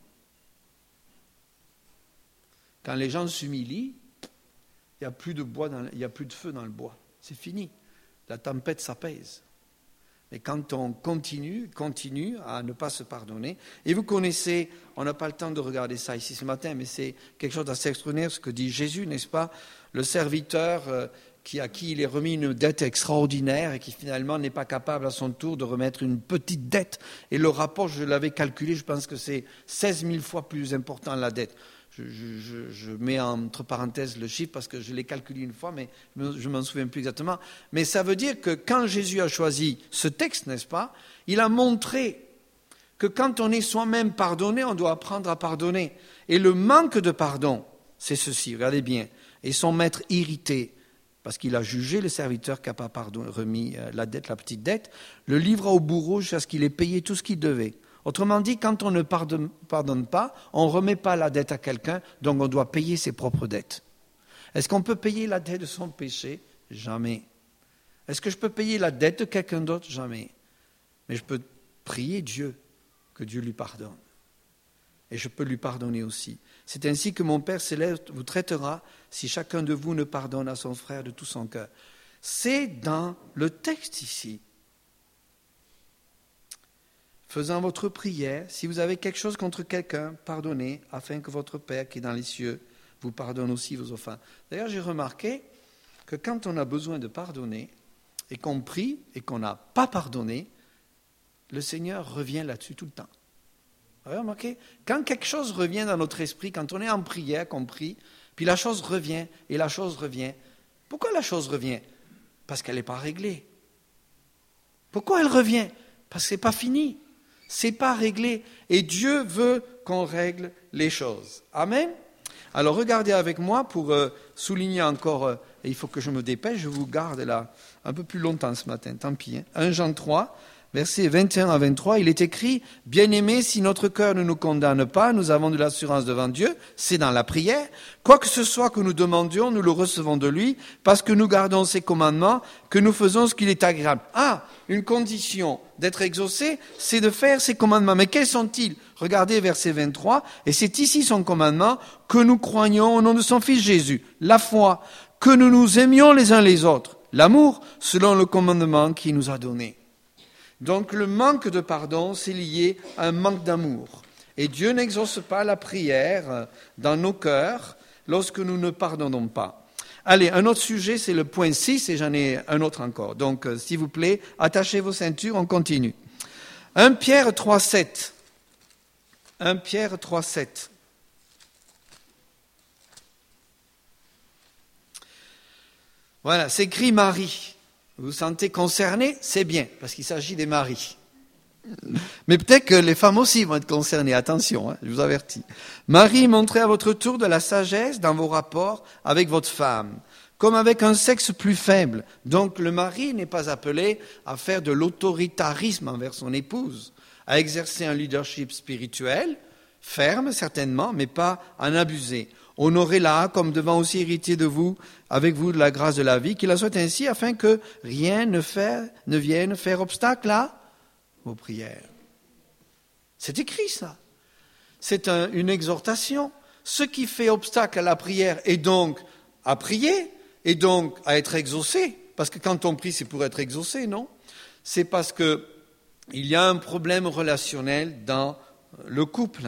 Quand les gens s'humilient, il n'y a plus de bois, dans, il n'y a plus de feu dans le bois. C'est fini. La tempête s'apaise. Mais quand on continue, continue à ne pas se pardonner, et vous connaissez, on n'a pas le temps de regarder ça ici ce matin, mais c'est quelque chose d'assez extraordinaire, ce que dit Jésus, n'est-ce pas? Le serviteur euh, qui, à qui il est remis une dette extraordinaire et qui finalement n'est pas capable à son tour de remettre une petite dette. Et le rapport, je l'avais calculé, je pense que c'est seize mille fois plus important la dette. Je, je, je mets entre parenthèses le chiffre parce que je l'ai calculé une fois, mais je ne m'en souviens plus exactement. Mais ça veut dire que quand Jésus a choisi ce texte, n'est-ce pas, il a montré que quand on est soi-même pardonné, on doit apprendre à pardonner. Et le manque de pardon, c'est ceci, regardez bien. Et son maître irrité, parce qu'il a jugé le serviteur qui n'a pas pardon, remis la dette, la petite dette, le livra au bourreau jusqu'à ce qu'il ait payé tout ce qu'il devait. Autrement dit, quand on ne pardonne, pardonne pas, on ne remet pas la dette à quelqu'un, donc on doit payer ses propres dettes. Est-ce qu'on peut payer la dette de son péché? Jamais. Est-ce que je peux payer la dette de quelqu'un d'autre? Jamais. Mais je peux prier Dieu, que Dieu lui pardonne. Et je peux lui pardonner aussi. C'est ainsi que mon Père céleste vous traitera si chacun de vous ne pardonne à son frère de tout son cœur. C'est dans le texte ici. Faisant votre prière, si vous avez quelque chose contre quelqu'un, pardonnez, afin que votre Père qui est dans les cieux vous pardonne aussi vos offenses. D'ailleurs, j'ai remarqué que quand on a besoin de pardonner, et qu'on prie, et qu'on n'a pas pardonné, le Seigneur revient là-dessus tout le temps. Vous avez remarqué? Quand quelque chose revient dans notre esprit, quand on est en prière, qu'on prie, puis la chose revient, et la chose revient. Pourquoi la chose revient? Parce qu'elle n'est pas réglée. Pourquoi elle revient? Parce que ce n'est pas fini. C'est pas réglé. Et Dieu veut qu'on règle les choses. Amen. Alors regardez avec moi pour euh, souligner encore, euh, et il faut que je me dépêche, je vous garde là un peu plus longtemps ce matin, tant pis. Hein. premier Jean trois, versets vingt et un à vingt-trois, il est écrit, « Bien-aimés, si notre cœur ne nous condamne pas, nous avons de l'assurance devant Dieu, c'est dans la prière. Quoi que ce soit que nous demandions, nous le recevons de lui, parce que nous gardons ses commandements, que nous faisons ce qu'il est agréable. » Ah, une condition d'être exaucé, c'est de faire ses commandements. Mais quels sont-ils? Regardez verset vingt-trois, et c'est ici son commandement, que nous croyions au nom de son Fils Jésus, la foi, que nous nous aimions les uns les autres, l'amour, selon le commandement qu'il nous a donné. Donc le manque de pardon, c'est lié à un manque d'amour. Et Dieu n'exauce pas la prière dans nos cœurs lorsque nous ne pardonnons pas. Allez, un autre sujet, c'est le point six, et j'en ai un autre encore. Donc, euh, s'il vous plaît, attachez vos ceintures, on continue. premier Pierre trois, sept. premier Pierre trois, sept. Voilà, c'est écrit Marie. Vous vous sentez concerné? C'est bien, parce qu'il s'agit des maris. Mais peut-être que les femmes aussi vont être concernées. Attention, hein, je vous avertis. Marie, montrez à votre tour de la sagesse dans vos rapports avec votre femme, comme avec un sexe plus faible. Donc le mari n'est pas appelé à faire de l'autoritarisme envers son épouse, à exercer un leadership spirituel, ferme certainement, mais pas en abuser. Honorez-la comme devant aussi hériter de vous, avec vous de la grâce de la vie, qu'il la soit ainsi, afin que rien ne, fait, ne vienne faire obstacle à vos prières. C'est écrit ça. C'est un, une exhortation. Ce qui fait obstacle à la prière est donc à prier, et donc à être exaucé. Parce que quand on prie, c'est pour être exaucé, non? C'est parce qu'il y a un problème relationnel dans le couple.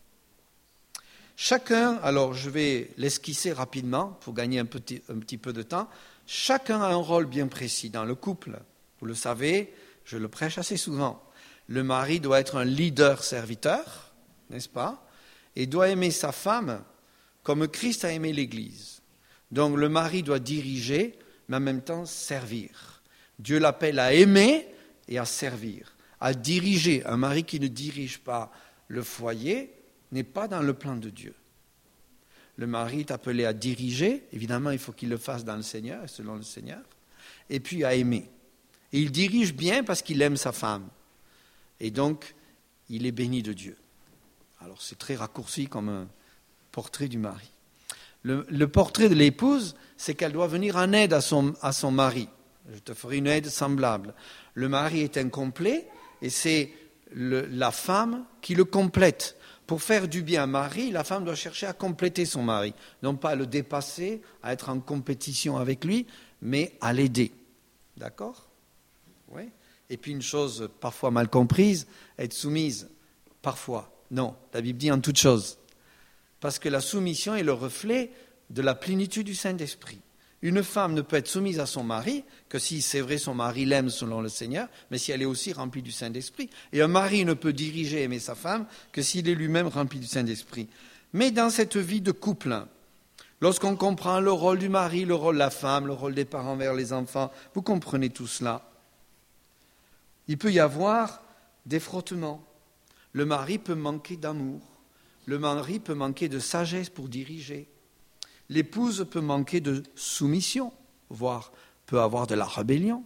Chacun, alors je vais l'esquisser rapidement pour gagner un petit, un petit peu de temps, chacun a un rôle bien précis dans le couple. Vous le savez, je le prêche assez souvent. Le mari doit être un leader serviteur, n'est-ce pas? Et doit aimer sa femme comme Christ a aimé l'Église. Donc le mari doit diriger, mais en même temps servir. Dieu l'appelle à aimer et à servir, à diriger. Un mari qui ne dirige pas le foyer n'est pas dans le plan de Dieu. Le mari est appelé à diriger, évidemment il faut qu'il le fasse dans le Seigneur, selon le Seigneur, et puis à aimer. Et il dirige bien parce qu'il aime sa femme. Et donc, il est béni de Dieu. Alors c'est très raccourci comme un portrait du mari. Le, le portrait de l'épouse, c'est qu'elle doit venir en aide à son, à son mari. Je te ferai une aide semblable. Le mari est incomplet et c'est le, la femme qui le complète. Pour faire du bien à mari, la femme doit chercher à compléter son mari. Non pas à le dépasser, à être en compétition avec lui, mais à l'aider. D'accord? Oui. Et puis une chose parfois mal comprise, être soumise, parfois. Non, la Bible dit en toute chose. Parce que la soumission est le reflet de la plénitude du Saint-Esprit. Une femme ne peut être soumise à son mari que si, c'est vrai, son mari l'aime selon le Seigneur, mais si elle est aussi remplie du Saint-Esprit. Et un mari ne peut diriger et aimer sa femme que s'il est lui-même rempli du Saint-Esprit. Mais dans cette vie de couple, lorsqu'on comprend le rôle du mari, le rôle de la femme, le rôle des parents envers les enfants, vous comprenez tout cela. Il peut y avoir des frottements. Le mari peut manquer d'amour. Le mari peut manquer de sagesse pour diriger. L'épouse peut manquer de soumission, voire peut avoir de la rébellion,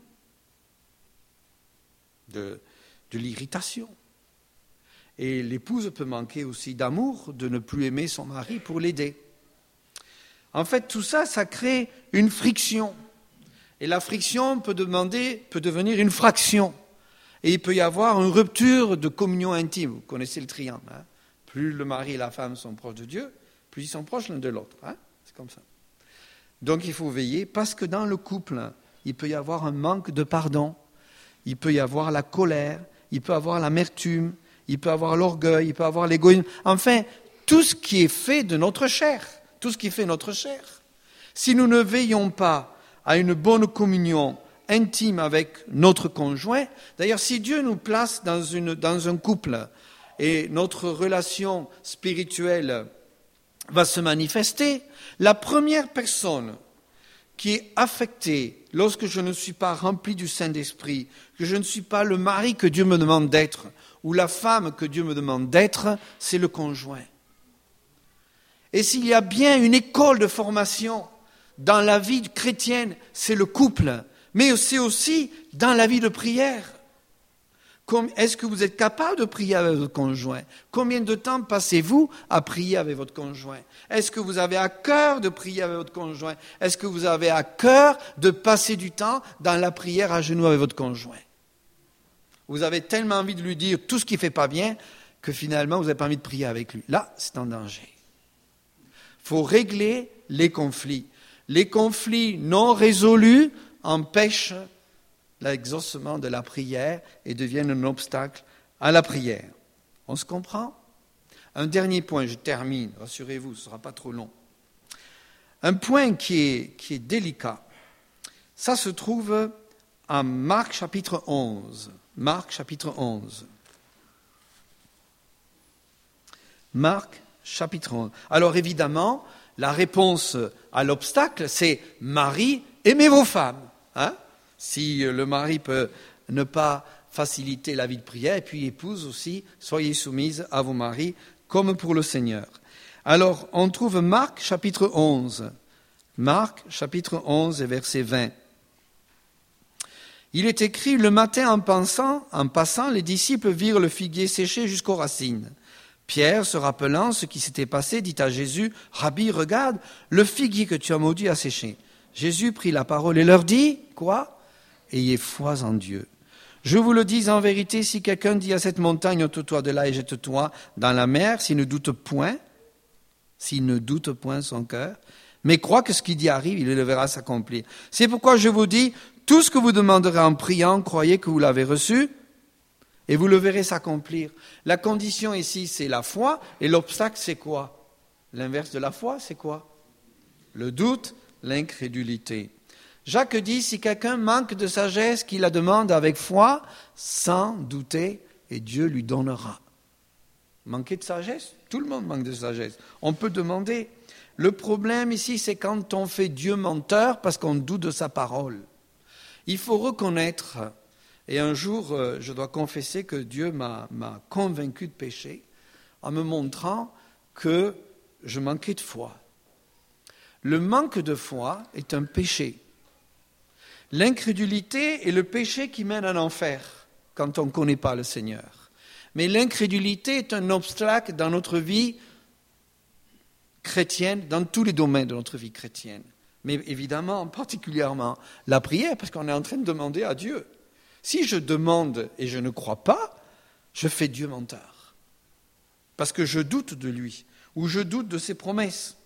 de, de l'irritation. Et l'épouse peut manquer aussi d'amour, de ne plus aimer son mari pour l'aider. En fait, tout ça, ça crée une friction. Et la friction peut, demander, peut devenir une fraction. Et il peut y avoir une rupture de communion intime. Vous connaissez le triangle. Hein? Plus le mari et la femme sont proches de Dieu, plus ils sont proches l'un de l'autre. Hein? C'est comme ça. Donc il faut veiller, parce que dans le couple, il peut y avoir un manque de pardon, il peut y avoir la colère, il peut y avoir l'amertume, il peut y avoir l'orgueil, il peut y avoir l'égoïsme. Enfin, tout ce qui est fait de notre chair, tout ce qui fait notre chair. Si nous ne veillons pas à une bonne communion intime avec notre conjoint, d'ailleurs, si Dieu nous place dans, une, dans un couple et notre relation spirituelle va se manifester, la première personne qui est affectée lorsque je ne suis pas rempli du Saint-Esprit, que je ne suis pas le mari que Dieu me demande d'être, ou la femme que Dieu me demande d'être, c'est le conjoint. Et s'il y a bien une école de formation dans la vie chrétienne, c'est le couple, mais c'est aussi dans la vie de prière. Est-ce que vous êtes capable de prier avec votre conjoint? Combien de temps passez-vous à prier avec votre conjoint? Est-ce que vous avez à cœur de prier avec votre conjoint? Est-ce que vous avez à cœur de passer du temps dans la prière à genoux avec votre conjoint? Vous avez tellement envie de lui dire tout ce qui ne fait pas bien que finalement vous n'avez pas envie de prier avec lui. Là, c'est en danger. Il faut régler les conflits. Les conflits non résolus empêchent l'exaucement de la prière et deviennent un obstacle à la prière. On se comprend? Un dernier point, je termine, rassurez-vous, ce ne sera pas trop long. Un point qui est, qui est délicat, ça se trouve en Marc chapitre onze. Marc chapitre onze. Marc chapitre onze. Alors évidemment, la réponse à l'obstacle, c'est « Marie, aimez vos femmes hein ». Si le mari peut ne pas faciliter la vie de prière, et puis épouse aussi, soyez soumises à vos maris, comme pour le Seigneur. Alors, on trouve Marc chapitre onze. Marc chapitre onze et verset vingt. Il est écrit, le matin en passant, en passant, les disciples virent le figuier séché jusqu'aux racines. Pierre, se rappelant ce qui s'était passé, dit à Jésus, « Rabbi, regarde, le figuier que tu as maudit a séché. » Jésus prit la parole et leur dit, quoi ? Ayez foi en Dieu. Je vous le dis en vérité, si quelqu'un dit à cette montagne, ôte-toi de là et jette-toi dans la mer, s'il ne doute point, s'il ne doute point son cœur, mais croit que ce qu'il dit arrive, il le verra s'accomplir. C'est pourquoi je vous dis, tout ce que vous demanderez en priant, croyez que vous l'avez reçu, et vous le verrez s'accomplir. La condition ici, c'est la foi, et l'obstacle, c'est quoi? L'inverse de la foi, c'est quoi? Le doute, l'incrédulité. Jacques dit, si quelqu'un manque de sagesse, qu'il la demande avec foi, sans douter, et Dieu lui donnera. Manquer de sagesse? Tout le monde manque de sagesse. On peut demander. Le problème ici, c'est quand on fait Dieu menteur parce qu'on doute de sa parole. Il faut reconnaître, et un jour, je dois confesser que Dieu m'a, m'a convaincu de péché en me montrant que je manquais de foi. Le manque de foi est un péché. L'incrédulité est le péché qui mène en enfer quand on ne connaît pas le Seigneur. Mais l'incrédulité est un obstacle dans notre vie chrétienne, dans tous les domaines de notre vie chrétienne. Mais évidemment, particulièrement la prière, parce qu'on est en train de demander à Dieu. Si je demande et je ne crois pas, je fais Dieu menteur. Parce que je doute de lui, ou je doute de ses promesses.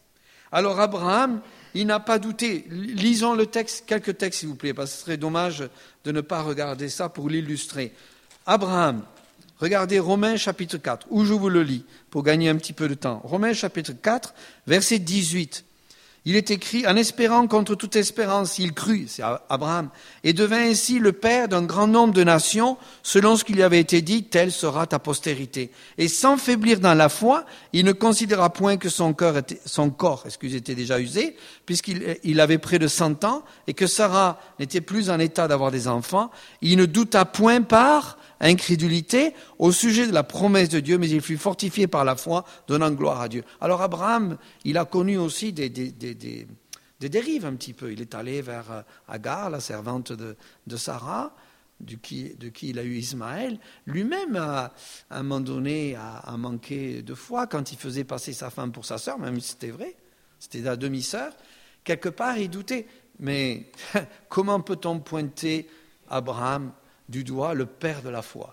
Alors Abraham, il n'a pas douté. Lisons le texte, quelques textes s'il vous plaît, parce que ce serait dommage de ne pas regarder ça pour l'illustrer. Abraham, regardez Romains chapitre quatre, où je vous le lis, pour gagner un petit peu de temps. Romains chapitre quatre, verset dix-huit. Il est écrit, en espérant contre toute espérance, il crut, c'est Abraham, et devint ainsi le père d'un grand nombre de nations, selon ce qui lui avait été dit, telle sera ta postérité. Et sans faiblir dans la foi, il ne considéra point que son, cœur était, son corps excusez, était déjà usé, puisqu'il il avait près de cent ans, et que Sarah n'était plus en état d'avoir des enfants. Il ne douta point par incrédulité au sujet de la promesse de Dieu, mais il fut fortifié par la foi, donnant gloire à Dieu. Alors Abraham, il a connu aussi des, des, des, des, des dérives un petit peu. Il est allé vers Agar, la servante de, de Sarah, de qui, de qui il a eu Ismaël. Lui-même, à, à un moment donné, a, a manqué de foi quand il faisait passer sa femme pour sa sœur, même si c'était vrai, c'était la demi-sœur. Quelque part, il doutait. Mais comment peut-on pointer Abraham du doigt, le père de la foi?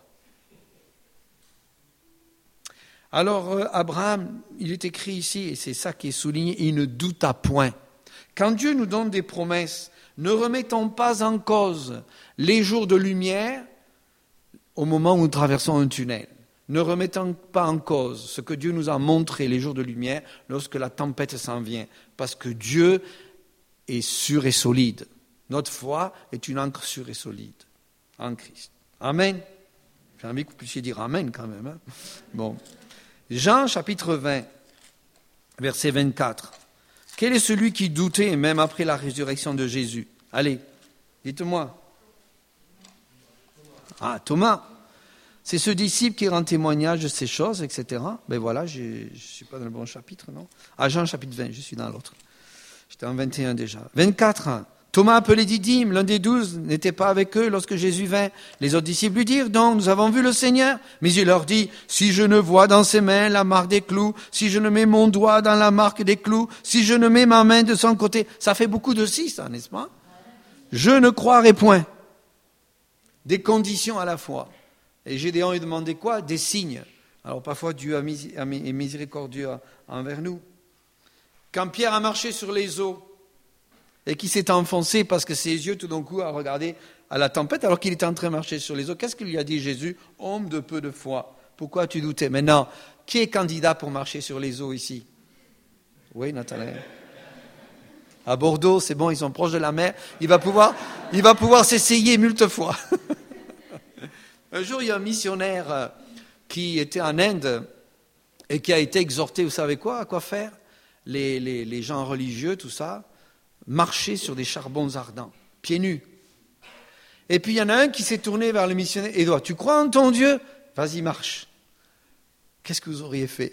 Alors, euh, Abraham, il est écrit ici, et c'est ça qui est souligné, il ne douta point. Quand Dieu nous donne des promesses, ne remettons pas en cause les jours de lumière au moment où nous traversons un tunnel. Ne remettons pas en cause ce que Dieu nous a montré, les jours de lumière, lorsque la tempête s'en vient. Parce que Dieu est sûr et solide. Notre foi est une ancre sûre et solide en Christ. Amen. J'ai envie que vous puissiez dire Amen quand même. Hein? Bon. Jean chapitre vingt, verset vingt-quatre. Quel est celui qui doutait même après la résurrection de Jésus? Allez, dites-moi. Ah, Thomas. C'est ce disciple qui rend témoignage de ces choses, et cetera. Ben voilà, je ne suis pas dans le bon chapitre, non? Ah, Jean chapitre vingt, je suis dans l'autre. J'étais en vingt et un déjà. vingt-quatre. Thomas, appelé Didyme, l'un des douze, n'était pas avec eux lorsque Jésus vint. Les autres disciples lui dirent, donc, nous avons vu le Seigneur. Mais il leur dit, si je ne vois dans ses mains la marque des clous, si je ne mets mon doigt dans la marque des clous, si je ne mets ma main de son côté, ça fait beaucoup de si, ça, n'est-ce pas? Je ne croirai point. Des conditions à la fois. Et Gédéon lui demandait quoi? Des signes. Alors parfois Dieu est miséricordieux envers nous. Quand Pierre a marché sur les eaux, et qui s'est enfoncé parce que ses yeux, tout d'un coup, a regardé à la tempête alors qu'il était en train de marcher sur les eaux. Qu'est-ce qu'il lui a dit Jésus? Homme de peu de foi, pourquoi tu doutais? Maintenant, qui est candidat pour marcher sur les eaux ici? Oui, Nathalie. À Bordeaux, c'est bon, ils sont proches de la mer. Il va pouvoir, il va pouvoir s'essayer multes fois. Un jour, il y a un missionnaire qui était en Inde et qui a été exhorté, vous savez quoi, à quoi faire? Les, les, les gens religieux, tout ça, marcher sur des charbons ardents, pieds nus. Et puis il y en a un qui s'est tourné vers le missionnaire. Édouard, tu crois en ton Dieu? Vas-y, marche. Qu'est-ce que vous auriez fait?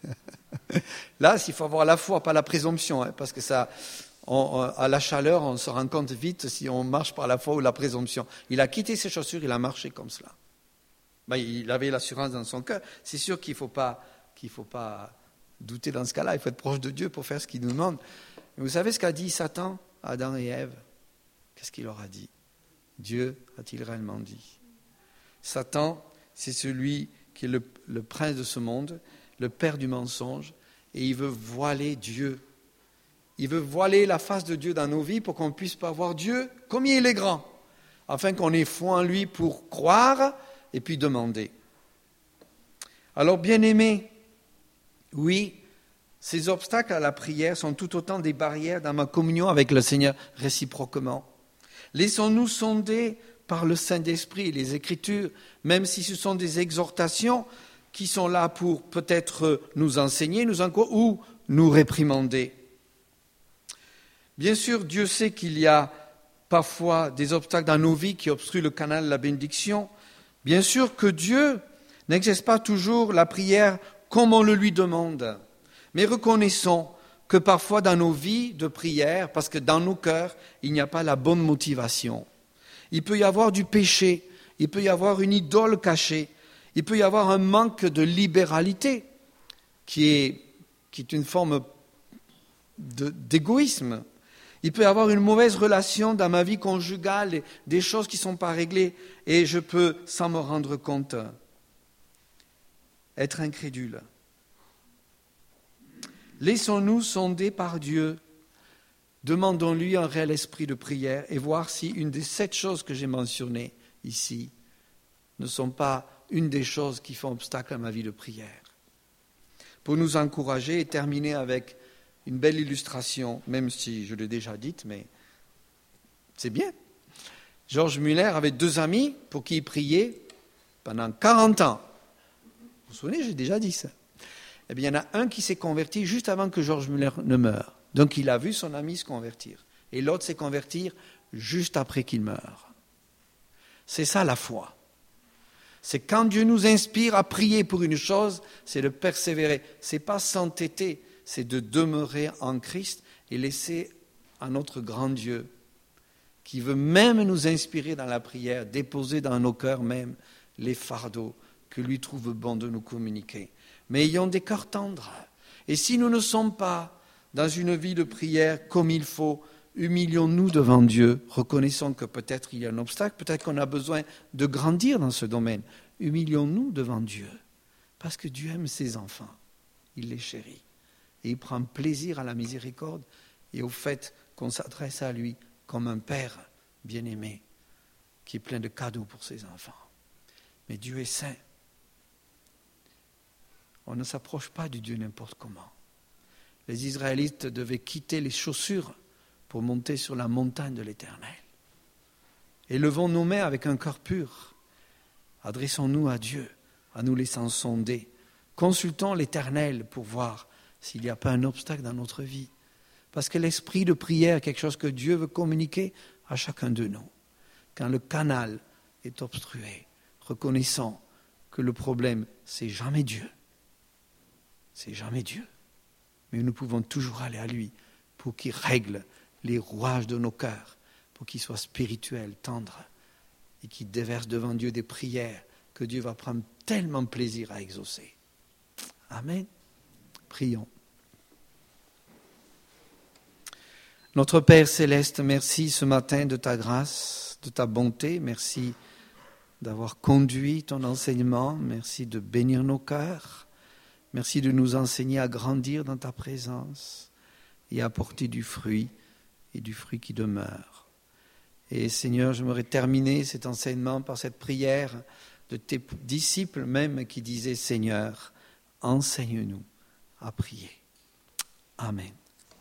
Là, il faut avoir la foi, pas la présomption, hein, parce que ça, on, à la chaleur, on se rend compte vite si on marche par la foi ou la présomption. Il a quitté ses chaussures, il a marché comme cela. Ben, il avait l'assurance dans son cœur. C'est sûr qu'il ne faut pas, qu'il faut pas douter dans ce cas-là. Il faut être proche de Dieu pour faire ce qu'il nous demande. Mais vous savez ce qu'a dit Satan à Adam et Ève? Qu'est-ce qu'il leur a dit? Dieu a-t-il réellement dit? Satan, c'est celui qui est le, le prince de ce monde, le père du mensonge, et il veut voiler Dieu. Il veut voiler la face de Dieu dans nos vies pour qu'on ne puisse pas voir Dieu combien il est grand, afin qu'on ait foi en lui pour croire et puis demander. Alors, bien-aimés, oui, ces obstacles à la prière sont tout autant des barrières dans ma communion avec le Seigneur réciproquement. Laissons-nous sonder par le Saint-Esprit et les Écritures, même si ce sont des exhortations qui sont là pour peut-être nous enseigner, nous encourager ou nous réprimander. Bien sûr, Dieu sait qu'il y a parfois des obstacles dans nos vies qui obstruent le canal de la bénédiction. Bien sûr que Dieu n'exerce pas toujours la prière comme on le lui demande. Mais reconnaissons que parfois dans nos vies de prière, parce que dans nos cœurs, il n'y a pas la bonne motivation. Il peut y avoir du péché, il peut y avoir une idole cachée, il peut y avoir un manque de libéralité qui est, qui est une forme de, d'égoïsme. Il peut y avoir une mauvaise relation dans ma vie conjugale, des choses qui ne sont pas réglées, et je peux, sans me rendre compte, être incrédule. Laissons-nous sonder par Dieu. Demandons-lui un réel esprit de prière et voir si une des sept choses que j'ai mentionnées ici ne sont pas une des choses qui font obstacle à ma vie de prière. Pour nous encourager et terminer avec une belle illustration, même si je l'ai déjà dite, mais c'est bien. George Muller avait deux amis pour qui il priait pendant quarante ans. Vous vous souvenez, j'ai déjà dit ça. Eh bien, il y en a un qui s'est converti juste avant que George Muller ne meure. Donc, il a vu son ami se convertir. Et l'autre s'est convertir juste après qu'il meure. C'est ça la foi. C'est quand Dieu nous inspire à prier pour une chose, c'est de persévérer. Ce n'est pas s'entêter, c'est de demeurer en Christ et laisser à notre grand Dieu, qui veut même nous inspirer dans la prière, déposer dans nos cœurs même les fardeaux que lui trouve bon de nous communiquer. Mais ayons des cœurs tendres. Et si nous ne sommes pas dans une vie de prière comme il faut, humilions-nous devant Dieu, reconnaissons que peut-être il y a un obstacle, peut-être qu'on a besoin de grandir dans ce domaine. Humilions-nous devant Dieu, parce que Dieu aime ses enfants, il les chérit. Et il prend plaisir à la miséricorde et au fait qu'on s'adresse à lui comme un père bien-aimé qui est plein de cadeaux pour ses enfants. Mais Dieu est saint. On ne s'approche pas du Dieu n'importe comment. Les Israélites devaient quitter les chaussures pour monter sur la montagne de l'Éternel. Élevons nos mains avec un cœur pur. Adressons-nous à Dieu en nous laissant sonder. Consultons l'Éternel pour voir s'il n'y a pas un obstacle dans notre vie. Parce que l'esprit de prière est quelque chose que Dieu veut communiquer à chacun de nous. Quand le canal est obstrué, reconnaissons que le problème, c'est jamais Dieu. C'est jamais Dieu. Mais nous pouvons toujours aller à lui pour qu'il règle les rouages de nos cœurs, pour qu'il soit spirituel, tendre, et qu'il déverse devant Dieu des prières que Dieu va prendre tellement plaisir à exaucer. Amen. Prions. Notre Père céleste, merci ce matin de ta grâce, de ta bonté. Merci d'avoir conduit ton enseignement. Merci de bénir nos cœurs. Merci de nous enseigner à grandir dans ta présence et à apporter du fruit et du fruit qui demeure. Et Seigneur, j'aimerais terminer cet enseignement par cette prière de tes disciples même qui disaient « Seigneur, enseigne-nous à prier. » Amen.